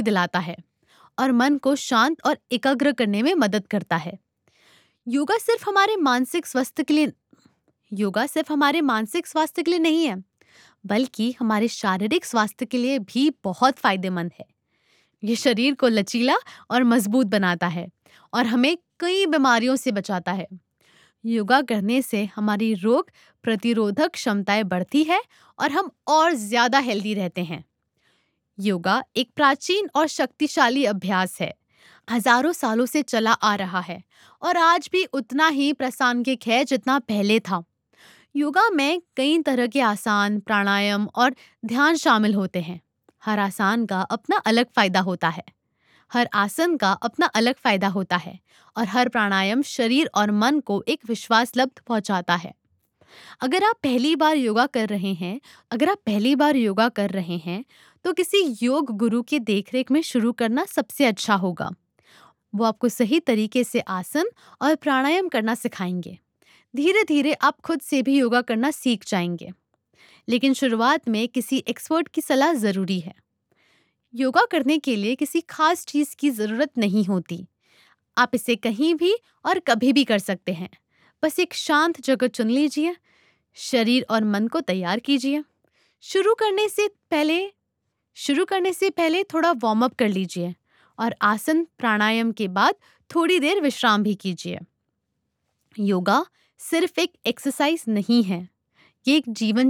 दिलाता है और मन को शांत और एकाग्र करने में मदद करता है। योगा सिर्फ हमारे मानसिक स्वास्थ्य के लिए योगा सिर्फ हमारे मानसिक स्वास्थ्य के लिए नहीं है, बल्कि हमारे शारीरिक स्वास्थ्य के लिए भी बहुत फायदेमंद है। ये शरीर को लचीला और मजबूत बनाता है और हमें कई बीमारियों से बचाता है। योगा करने से हमारी रोग प्रतिरोधक क्षमताएं बढ़ती है और हम और ज्यादा हेल्दी रहते हैं। योगा एक प्राचीन और शक्तिशाली अभ्यास है। हजारों सालों से चला आ रहा है और आज भी उतना ही प्रासंगिक है जितना पहले था। योगा में कई तरह के आसान, प्राणायाम और ध्यान शामिल होते हैं। हर आसन का अपना अलग फायदा होता है। हर आसन का अपना अलग फायदा होता है और हर प्राणायाम शरीर और मन को एक विश्वास लब्ध पहुंचाता है। अगर आप पहली बार योगा कर रहे हैं अगर आप पहली बार योगा कर रहे हैं तो किसी योग गुरु के देखरेख में शुरू करना सबसे अच्छा होगा। वो आपको सही तरीके से आसन और प्राणायाम करना सिखाएंगे। धीरे धीरे आप खुद से भी योगा करना सीख जाएंगे, लेकिन शुरुआत में किसी एक्सपर्ट की सलाह जरूरी है। योगा करने के लिए किसी खास चीज की जरूरत नहीं होती। आप इसे कहीं भी और कभी भी कर सकते हैं। बस एक शांत जगह चुन लीजिए, शरीर और मन को तैयार कीजिए। शुरू करने से पहले थोड़ा वार्म अप कर लीजिए और आसन प्राणायाम के बाद थोड़ी देर विश्राम भी कीजिए। योगा सिर्फ एक एक्सरसाइज नहीं है, ये एक जीवन